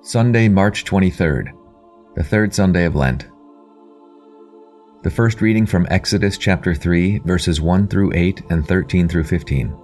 Sunday, March 23rd, the third Sunday of Lent. The first reading from Exodus chapter 3, verses 1 through 8 and 13 through 15.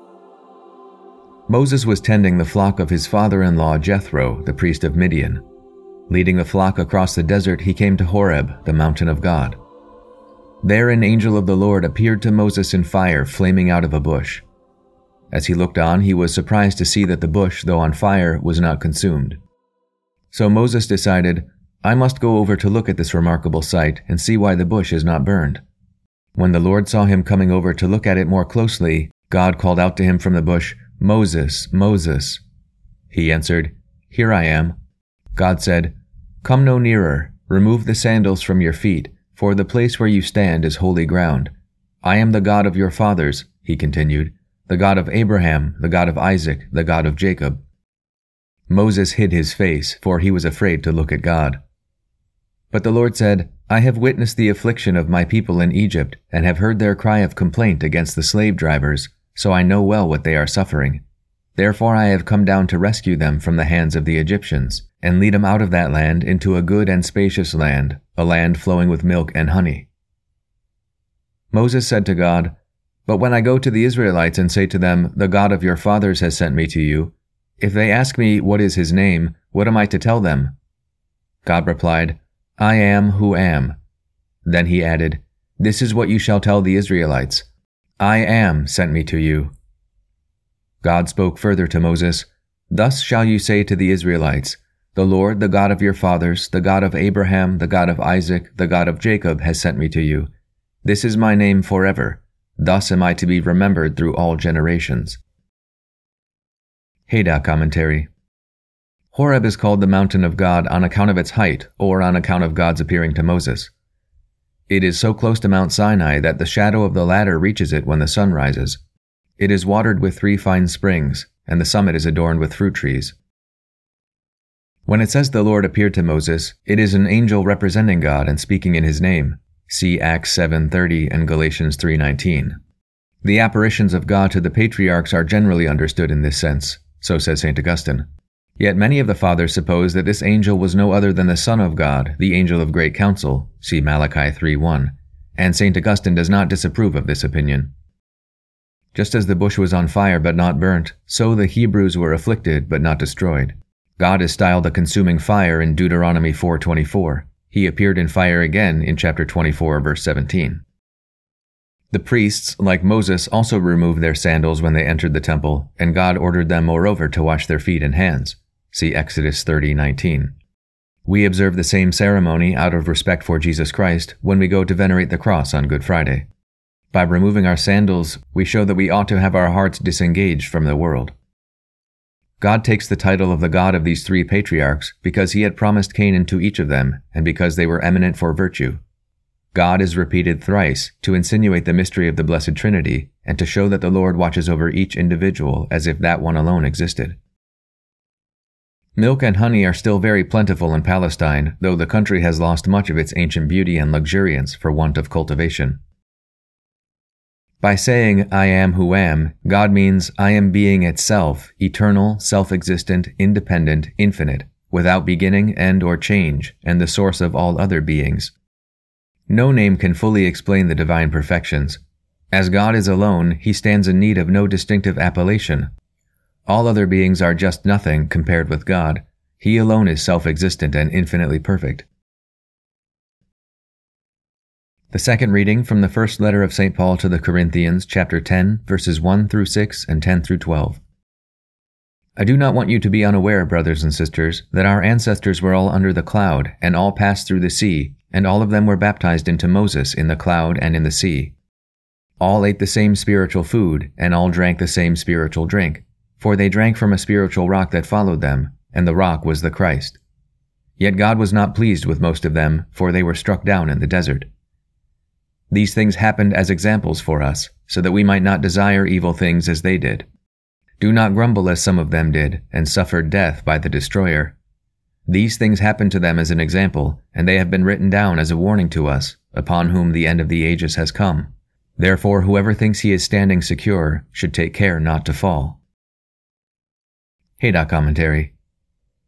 Moses was tending the flock of his father-in-law Jethro, the priest of Midian. Leading the flock across the desert, he came to Horeb, the mountain of God. There an angel of the Lord appeared to Moses in fire flaming out of a bush. As he looked on, he was surprised to see that the bush, though on fire, was not consumed. So Moses decided, I must go over to look at this remarkable sight and see why the bush is not burned. When the Lord saw him coming over to look at it more closely, God called out to him from the bush, Moses, Moses. He answered, Here I am. God said, Come no nearer, remove the sandals from your feet, for the place where you stand is holy ground. I am the God of your fathers, he continued, the God of Abraham, the God of Isaac, the God of Jacob. Moses hid his face, for he was afraid to look at God. But the Lord said, I have witnessed the affliction of my people in Egypt, and have heard their cry of complaint against the slave drivers, so I know well what they are suffering. Therefore I have come down to rescue them from the hands of the Egyptians, and lead them out of that land into a good and spacious land, a land flowing with milk and honey. Moses said to God, But when I go to the Israelites and say to them, The God of your fathers has sent me to you, if they ask me what is his name, what am I to tell them? God replied, I am who am. Then he added, This is what you shall tell the Israelites. I am sent me to you. God spoke further to Moses, Thus shall you say to the Israelites, The Lord, the God of your fathers, the God of Abraham, the God of Isaac, the God of Jacob has sent me to you. This is my name forever. Thus am I to be remembered through all generations. Haydock Commentary. Horeb is called the mountain of God on account of its height, or on account of God's appearing to Moses. It is so close to Mount Sinai that the shadow of the latter reaches it when the sun rises. It is watered with 3 fine springs, and the summit is adorned with fruit trees. When it says the Lord appeared to Moses, it is an angel representing God and speaking in his name. See Acts 7:30 and Galatians 3:19. The apparitions of God to the patriarchs are generally understood in this sense. So says St. Augustine. Yet many of the fathers suppose that this angel was no other than the Son of God, the angel of great counsel, see Malachi 3:1, and St. Augustine does not disapprove of this opinion. Just as the bush was on fire but not burnt, so the Hebrews were afflicted but not destroyed. God is styled a consuming fire in Deuteronomy 4:24. He appeared in fire again in chapter 24, verse 17. The priests, like Moses, also removed their sandals when they entered the temple, and God ordered them moreover to wash their feet and hands. See Exodus 30:19. We observe the same ceremony out of respect for Jesus Christ when we go to venerate the cross on Good Friday. By removing our sandals, we show that we ought to have our hearts disengaged from the world. God takes the title of the God of these 3 patriarchs because he had promised Canaan to each of them, and because they were eminent for virtue. God is repeated thrice to insinuate the mystery of the Blessed Trinity and to show that the Lord watches over each individual as if that one alone existed. Milk and honey are still very plentiful in Palestine, though the country has lost much of its ancient beauty and luxuriance for want of cultivation. By saying, I am who am, God means I am being itself, eternal, self-existent, independent, infinite, without beginning, end, or change, and the source of all other beings. No name can fully explain the divine perfections. As God is alone, he stands in need of no distinctive appellation. All other beings are just nothing compared with God. He alone is self-existent and infinitely perfect. The second reading from the first letter of St. Paul to the Corinthians, chapter 10, verses 1 through 6 and 10 through 12. I do not want you to be unaware, brothers and sisters, that our ancestors were all under the cloud, and all passed through the sea, and all of them were baptized into Moses in the cloud and in the sea. All ate the same spiritual food, and all drank the same spiritual drink, for they drank from a spiritual rock that followed them, and the rock was the Christ. Yet God was not pleased with most of them, for they were struck down in the desert. These things happened as examples for us, so that we might not desire evil things as they did. Do not grumble as some of them did, and suffered death by the destroyer. These things happened to them as an example, and they have been written down as a warning to us, upon whom the end of the ages has come. Therefore whoever thinks he is standing secure should take care not to fall. Haydock Commentary.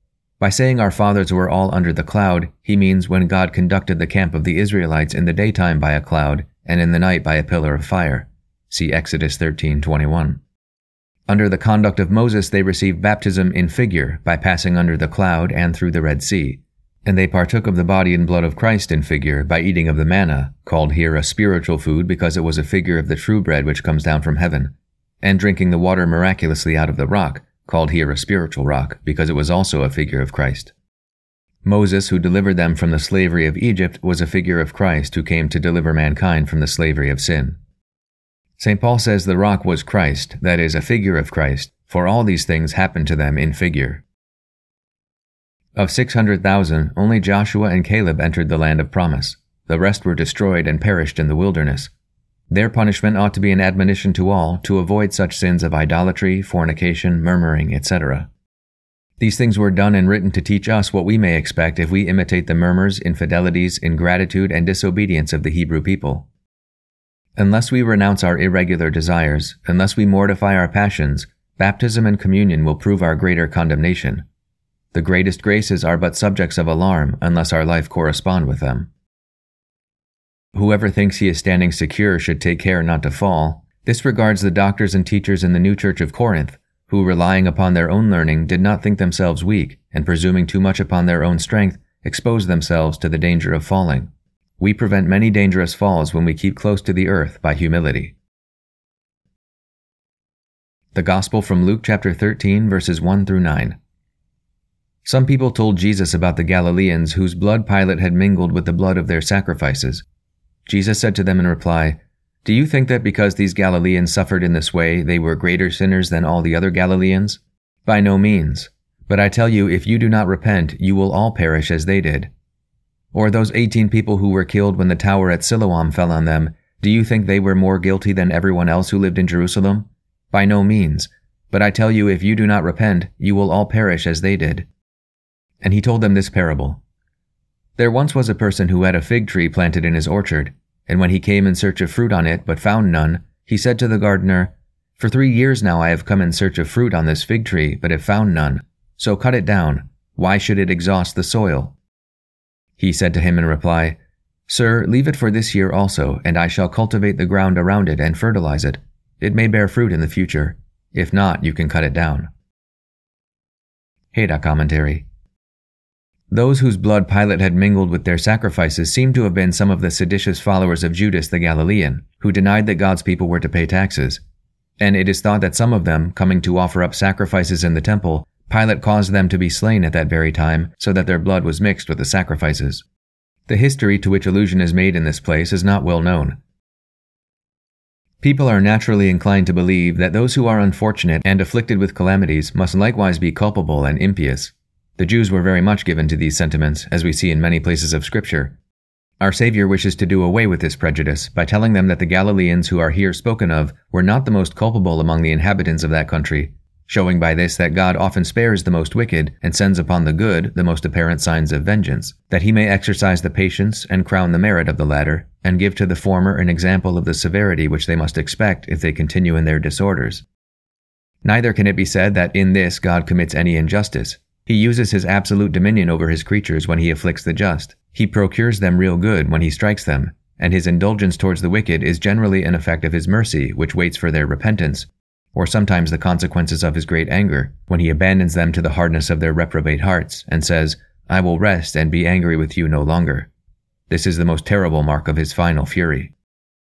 By saying our fathers were all under the cloud, he means when God conducted the camp of the Israelites in the daytime by a cloud, and in the night by a pillar of fire. See Exodus 13:21. Under the conduct of Moses they received baptism in figure by passing under the cloud and through the Red Sea, and they partook of the body and blood of Christ in figure by eating of the manna, called here a spiritual food because it was a figure of the true bread which comes down from heaven, and drinking the water miraculously out of the rock, called here a spiritual rock because it was also a figure of Christ. Moses, who delivered them from the slavery of Egypt, was a figure of Christ who came to deliver mankind from the slavery of sin. St. Paul says the rock was Christ, that is, a figure of Christ, for all these things happened to them in figure. Of 600,000, only Joshua and Caleb entered the land of promise. The rest were destroyed and perished in the wilderness. Their punishment ought to be an admonition to all to avoid such sins of idolatry, fornication, murmuring, etc. These things were done and written to teach us what we may expect if we imitate the murmurs, infidelities, ingratitude, and disobedience of the Hebrew people. Unless we renounce our irregular desires, unless we mortify our passions, baptism and communion will prove our greater condemnation. The greatest graces are but subjects of alarm unless our life correspond with them. Whoever thinks he is standing secure should take care not to fall. This regards the doctors and teachers in the new church of Corinth, who, relying upon their own learning, did not think themselves weak, and presuming too much upon their own strength, exposed themselves to the danger of falling. We prevent many dangerous falls when we keep close to the earth by humility. The Gospel from Luke chapter 13, verses 1 through 9. Some people told Jesus about the Galileans whose blood Pilate had mingled with the blood of their sacrifices. Jesus said to them in reply, "Do you think that because these Galileans suffered in this way, they were greater sinners than all the other Galileans? By no means. But I tell you, if you do not repent, you will all perish as they did. Or those 18 people who were killed when the tower at Siloam fell on them, do you think they were more guilty than everyone else who lived in Jerusalem? By no means. But I tell you, if you do not repent, you will all perish as they did." And he told them this parable. There once was a person who had a fig tree planted in his orchard, and when he came in search of fruit on it but found none, he said to the gardener, "For 3 years now I have come in search of fruit on this fig tree, but have found none. So cut it down. Why should it exhaust the soil?" He said to him in reply, "Sir, leave it for this year also, and I shall cultivate the ground around it and fertilize it. It may bear fruit in the future. If not, you can cut it down." Haydock Commentary. Those whose blood Pilate had mingled with their sacrifices seem to have been some of the seditious followers of Judas the Galilean, who denied that God's people were to pay taxes. And it is thought that some of them, coming to offer up sacrifices in the temple, Pilate caused them to be slain at that very time, so that their blood was mixed with the sacrifices. The history to which allusion is made in this place is not well known. People are naturally inclined to believe that those who are unfortunate and afflicted with calamities must likewise be culpable and impious. The Jews were very much given to these sentiments, as we see in many places of Scripture. Our Savior wishes to do away with this prejudice by telling them that the Galileans who are here spoken of were not the most culpable among the inhabitants of that country, showing by this that God often spares the most wicked and sends upon the good the most apparent signs of vengeance, that he may exercise the patience and crown the merit of the latter, and give to the former an example of the severity which they must expect if they continue in their disorders. Neither can it be said that in this God commits any injustice. He uses his absolute dominion over his creatures when he afflicts the just. He procures them real good when he strikes them, and his indulgence towards the wicked is generally an effect of his mercy, which waits for their repentance, or sometimes the consequences of his great anger, when he abandons them to the hardness of their reprobate hearts, and says, "I will rest and be angry with you no longer." This is the most terrible mark of his final fury.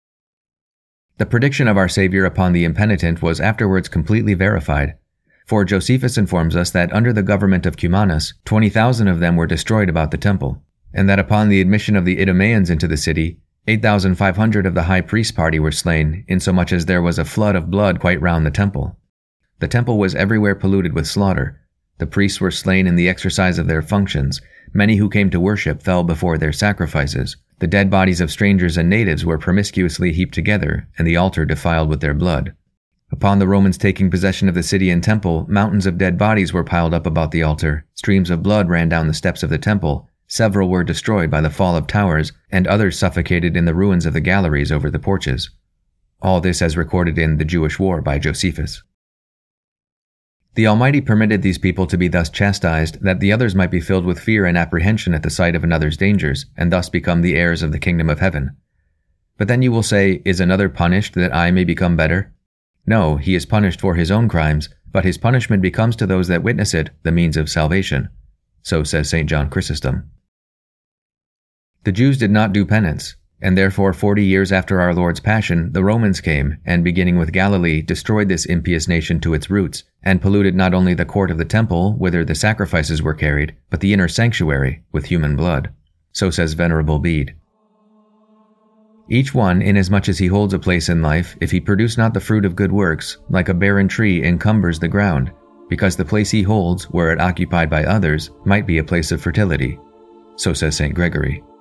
The prediction of our Savior upon the impenitent was afterwards completely verified. For Josephus informs us that under the government of Cumanus, 20,000 of them were destroyed about the temple, and that upon the admission of the Idumeans into the city, 8,500 of the high priest party were slain, insomuch as there was a flood of blood quite round the temple. The temple was everywhere polluted with slaughter. The priests were slain in the exercise of their functions. Many who came to worship fell before their sacrifices. The dead bodies of strangers and natives were promiscuously heaped together, and the altar defiled with their blood. Upon the Romans taking possession of the city and temple, mountains of dead bodies were piled up about the altar, streams of blood ran down the steps of the temple, several were destroyed by the fall of towers, and others suffocated in the ruins of the galleries over the porches. All this as recorded in The Jewish War by Josephus. The Almighty permitted these people to be thus chastised that the others might be filled with fear and apprehension at the sight of another's dangers, and thus become the heirs of the kingdom of heaven. But then you will say, is another punished that I may become better? No, he is punished for his own crimes, but his punishment becomes to those that witness it the means of salvation. So says St. John Chrysostom. The Jews did not do penance, and therefore 40 years after our Lord's Passion, the Romans came, and beginning with Galilee, destroyed this impious nation to its roots, and polluted not only the court of the temple, whither the sacrifices were carried, but the inner sanctuary, with human blood. So says Venerable Bede. Each one, inasmuch as he holds a place in life, if he produce not the fruit of good works, like a barren tree encumbers the ground, because the place he holds, were it occupied by others, might be a place of fertility. So says St. Gregory.